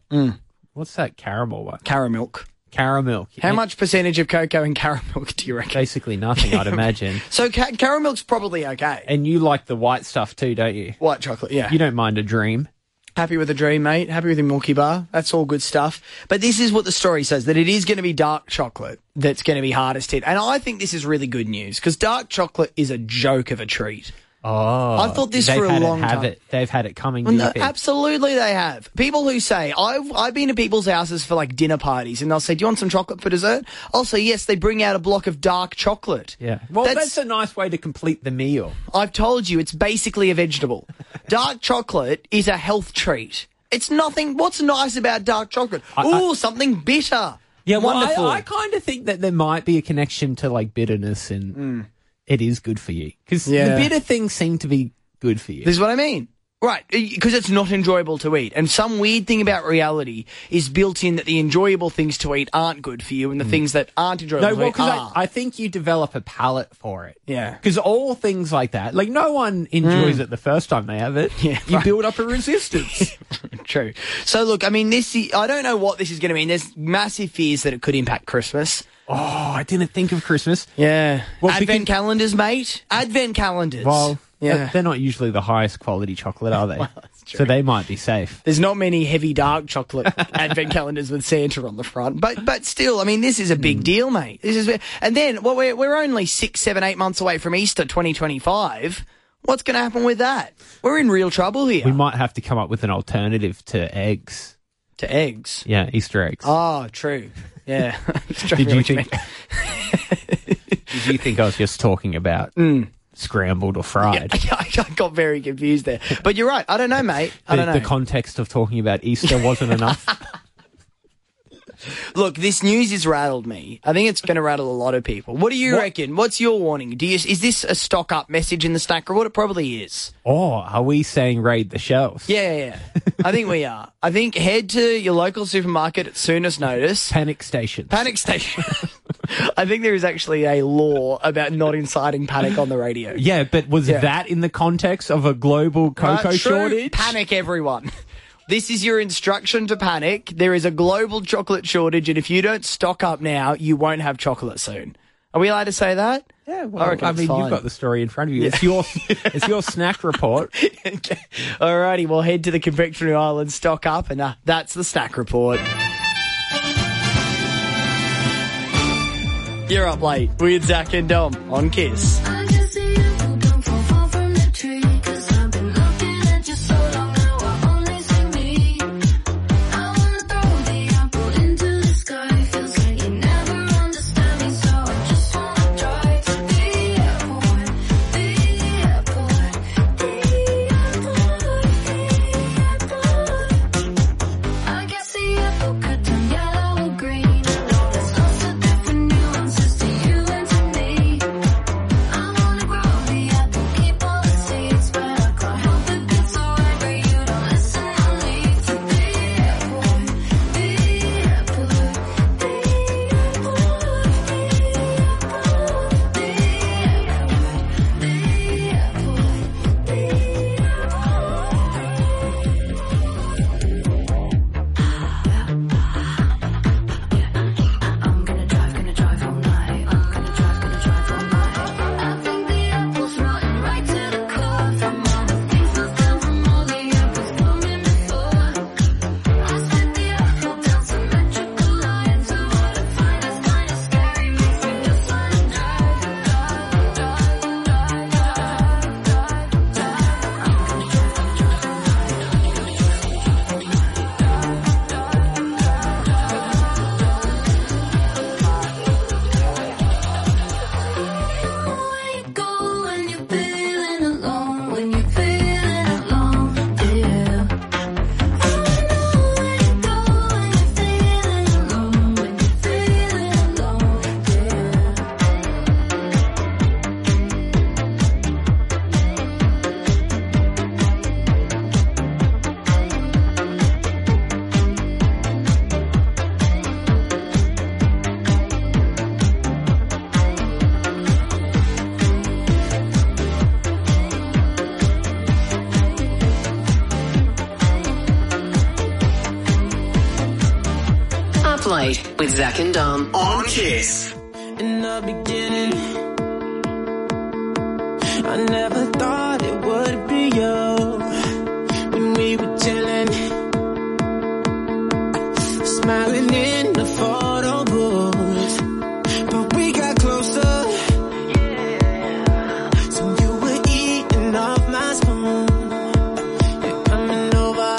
caramel one? Caramilk. Caramilk. How much percentage of cocoa in caramilk do you reckon? Basically nothing, I'd imagine. So caramilk's probably okay. And you like the white stuff too, don't you? White chocolate, yeah. You don't mind a dream. Happy with a dream, mate. Happy with a Milky Bar. That's all good stuff. But this is what the story says, that it is going to be dark chocolate that's going to be hardest hit. And I think this is really good news, because dark chocolate is a joke of a treat. Oh. I thought this for a long time. They've had it coming. Do you think? Absolutely they have. People who say, I've been to people's houses for like dinner parties, and they'll say, do you want some chocolate for dessert? I'll say, yes, they bring out a block of dark chocolate. Yeah. Well, that's a nice way to complete the meal. I've told you, it's basically a vegetable. Dark chocolate is a health treat. It's nothing. What's nice about dark chocolate? Something bitter. Yeah, well, wonderful. I kind of think that there might be a connection to like bitterness and it is good for you. Because the bitter things seem to be good for you. This is what I mean. Right, because it's not enjoyable to eat. And some weird thing about reality is built in that the enjoyable things to eat aren't good for you and the things that aren't enjoyable to eat are. No, well, because I think you develop a palate for it. Yeah. Because all things like that, like no one enjoys it the first time they have it. Yeah, you build up a resistance. True. So look, I mean, I don't know what this is going to mean. There's massive fears that it could impact Christmas. Oh, I didn't think of Christmas. Yeah. Well, Advent calendars, mate. Advent calendars. Well, yeah. They're not usually the highest quality chocolate, are they? Well, that's true. So they might be safe. There's not many heavy dark chocolate Advent calendars with Santa on the front, but still, I mean, this is a big deal, mate. And then, well, we're only 6, 7, 8 months away from Easter 2025. What's going to happen with that? We're in real trouble here. We might have to come up with an alternative to eggs. To eggs? Yeah, Easter eggs. Oh, true. Yeah. Did you think I was just talking about scrambled or fried? Yeah, I got very confused there. But you're right. I don't know, mate. I don't know. The context of talking about Easter wasn't enough. Look, this news has rattled me. I think it's going to rattle a lot of people. What do you reckon? What's your warning? Is this a stock up message in the Snack Report? It probably is. Oh, are we saying raid the shelves? Yeah. I think we are. I think head to your local supermarket at soonest notice. Panic station. I think there is actually a law about not inciting panic on the radio. Yeah, but was that in the context of a global cocoa shortage? Panic, everyone. This is your instruction to panic. There is a global chocolate shortage, and if you don't stock up now, you won't have chocolate soon. Are we allowed to say that? Yeah, well, I mean, you've got the story in front of you. Yeah. It's your Snack Report. Okay. Alrighty, well, head to the confectionery aisle and stock up, and that's the Snack Report. You're up late with Zach and Dom on Kiss. With Zach and Dom on Kiss. In the beginning, I never thought it would be you. When we were chilling, smiling in the photo booth, but we got closer. So you were eating off my spoon. You're coming over,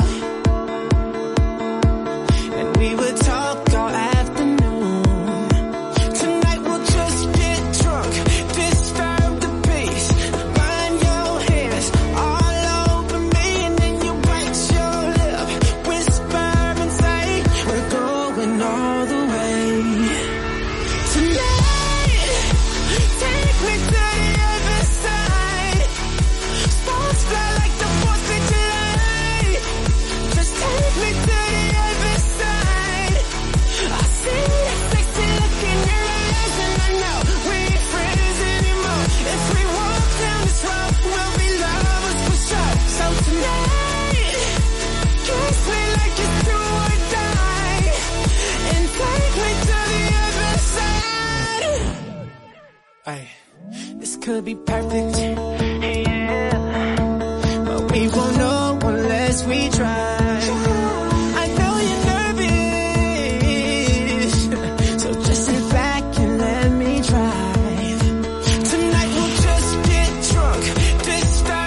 and we would talk. This could be perfect, yeah, but we won't know unless we try. I know you're nervous, so just sit back and let me drive. Tonight we'll just get drunk, this time.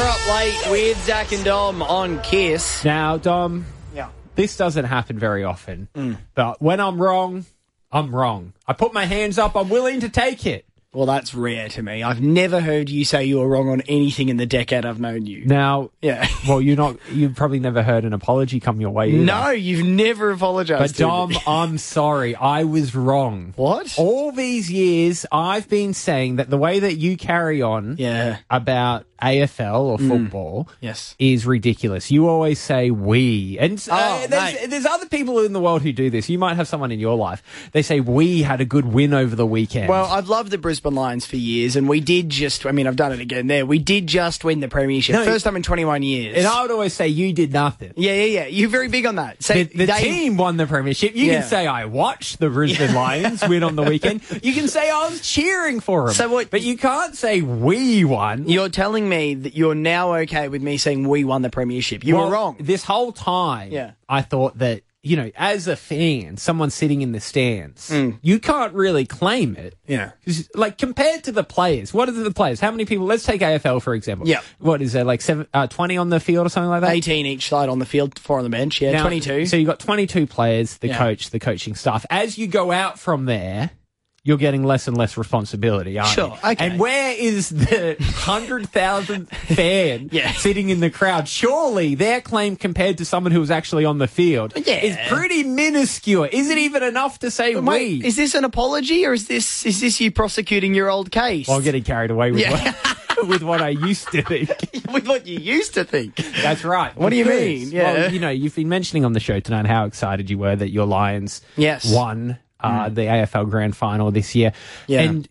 up late with Zach and Dom on Kiss. Now, Dom, this doesn't happen very often, but when I'm wrong, I'm wrong. I put my hands up. I'm willing to take it. Well, that's rare to me. I've never heard you say you were wrong on anything in the decade I've known you. Now, well, you've probably never heard an apology come your way either. No, you've never apologised. But Dom, I'm sorry. I was wrong. What? All these years, I've been saying that the way that you carry on about AFL or football is ridiculous. You always say we. And there's other people in the world who do this. You might have someone in your life. They say we had a good win over the weekend. Well, I've loved the Brisbane Lions for years, and we did just, I've done it again there. We did just win the premiership. First time in 21 years. And I would always say you did nothing. Yeah. You're very big on that. So the team won the premiership. You can say I watched the Brisbane Lions win on the weekend. You can say I was cheering for them. But you can't say we won. You're telling me that you're now okay with me saying we won the premiership. You were wrong. This whole time, I thought that, as a fan, someone sitting in the stands, you can't really claim it. Yeah. Like, compared to the players, what are the players? How many people? Let's take AFL, for example. Yeah. What is there, like 20 on the field or something like that? 18 each side on the field, 4 on the bench. Yeah, now, 22. So you've got 22 players, the coach, the coaching staff. As you go out from there, you're getting less and less responsibility, aren't you? Sure, okay. And where is the 100,000th fan sitting in the crowd? Surely their claim compared to someone who was actually on the field is pretty minuscule. Is it even enough to say we? Is this an apology, or is this you prosecuting your old case? Well, I'm getting carried away with with what I used to think. With what you used to think? That's right. What do you mean? Yeah. Well, you've been mentioning on the show tonight how excited you were that your Lions won the AFL Grand Final this year. Yeah. And,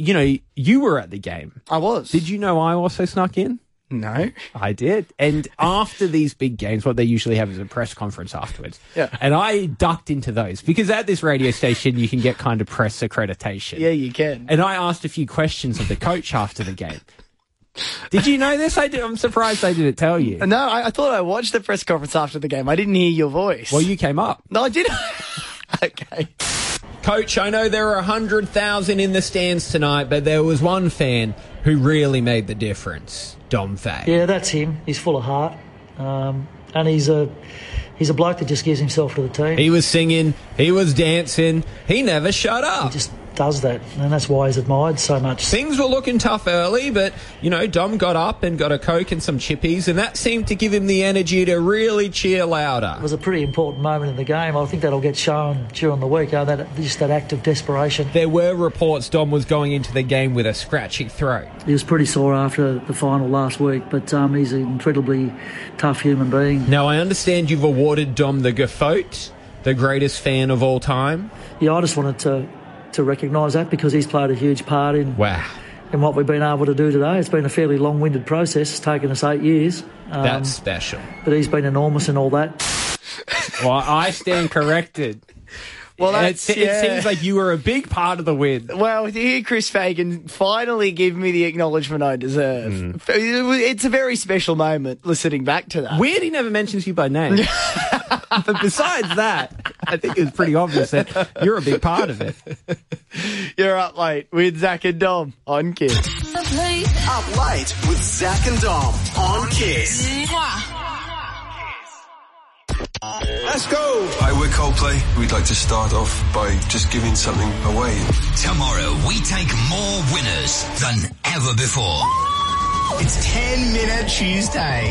you were at the game. I was. Did you know I also snuck in? No. I did. And after these big games, what they usually have is a press conference afterwards. Yeah. And I ducked into those because at this radio station, you can get kind of press accreditation. Yeah, you can. And I asked a few questions of the coach after the game. Did you know this? I'm surprised I didn't tell you. No, I thought I watched the press conference after the game. I didn't hear your voice. Well, you came up. No, I didn't. Okay. Coach, I know there are 100,000 in the stands tonight, but there was one fan who really made the difference. Dom Fay. Yeah, that's him. He's full of heart. And he's a bloke that just gives himself to the team. He was singing, he was dancing, he never shut up. He just does that, and that's why he's admired so much. Things were looking tough early, but, Dom got up and got a Coke and some chippies, and that seemed to give him the energy to really cheer louder. It was a pretty important moment in the game. I think that'll get shown during the week, that act of desperation. There were reports Dom was going into the game with a scratchy throat. He was pretty sore after the final last week, but he's an incredibly tough human being. Now, I understand you've awarded Dom the Gaffote, the greatest fan of all time. Yeah, I just wanted to recognise that because he's played a huge part in what we've been able to do today. It's been a fairly long-winded process. It's taken us 8 years. That's special. But he's been enormous in all that. Well, I stand corrected. Well, it seems like you were a big part of the win. Well, to hear Chris Fagan finally give me the acknowledgement I deserve, it's a very special moment listening back to that. Weird he never mentions you by name. But besides that, I think it's pretty obvious that you're a big part of it. You're up late with Zach and Dom on Kiss. Up late with Zach and Dom on Kiss. Let's go! Hi, we're Coldplay. We'd like to start off by just giving something away. Tomorrow, we take more winners than ever before. It's 10-Minute Tuesday.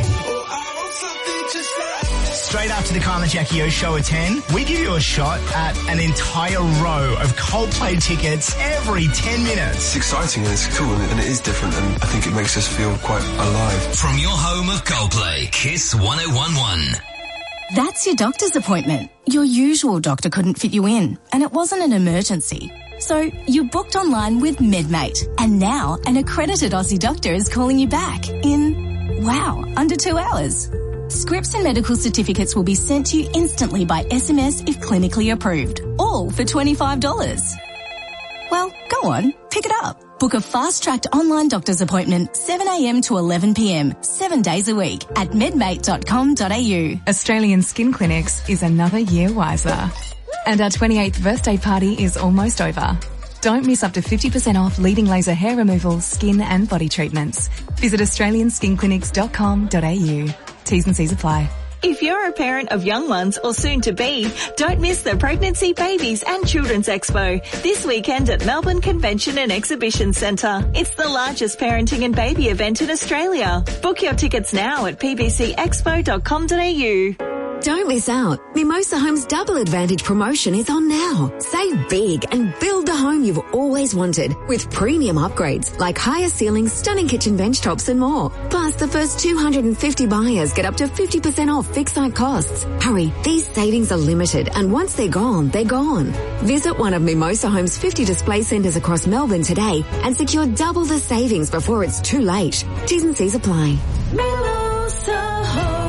Straight after the Kyle and Jackie O show at 10, we give you a shot at an entire row of Coldplay tickets every 10 minutes. It's exciting and it's cool and it is different and I think it makes us feel quite alive. From your home of Coldplay, Kiss 1011. That's your doctor's appointment. Your usual doctor couldn't fit you in, and it wasn't an emergency. So you booked online with MedMate, and now an accredited Aussie doctor is calling you back in, under 2 hours. Scripts and medical certificates will be sent to you instantly by SMS if clinically approved, all for $25. Well, go on, pick it up. Book a fast-tracked online doctor's appointment 7 a.m. to 11 p.m, 7 days a week at medmate.com.au. Australian Skin Clinics is another year wiser. And our 28th birthday party is almost over. Don't miss up to 50% off leading laser hair removal, skin and body treatments. Visit australianskinclinics.com.au. T's and C's apply. If you're a parent of young ones or soon to be, don't miss the Pregnancy, Babies and Children's Expo this weekend at Melbourne Convention and Exhibition Centre. It's the largest parenting and baby event in Australia. Book your tickets now at pbcexpo.com.au. Don't miss out. Mimosa Homes Double Advantage promotion is on now. Save big and build the home you've always wanted with premium upgrades like higher ceilings, stunning kitchen bench tops and more. Plus, the first 250 buyers get up to 50% off fixed site costs. Hurry, these savings are limited and once they're gone, they're gone. Visit one of Mimosa Homes' 50 display centres across Melbourne today and secure double the savings before it's too late. T's and C's apply. Mimosa Homes.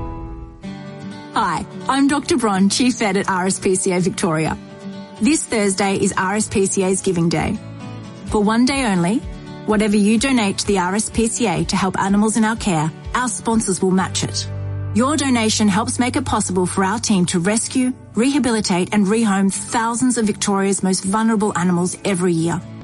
Hi, I'm Dr. Bron, Chief Vet at RSPCA Victoria. This Thursday is RSPCA's Giving Day. For one day only, whatever you donate to the RSPCA to help animals in our care, our sponsors will match it. Your donation helps make it possible for our team to rescue, rehabilitate and rehome thousands of Victoria's most vulnerable animals every year.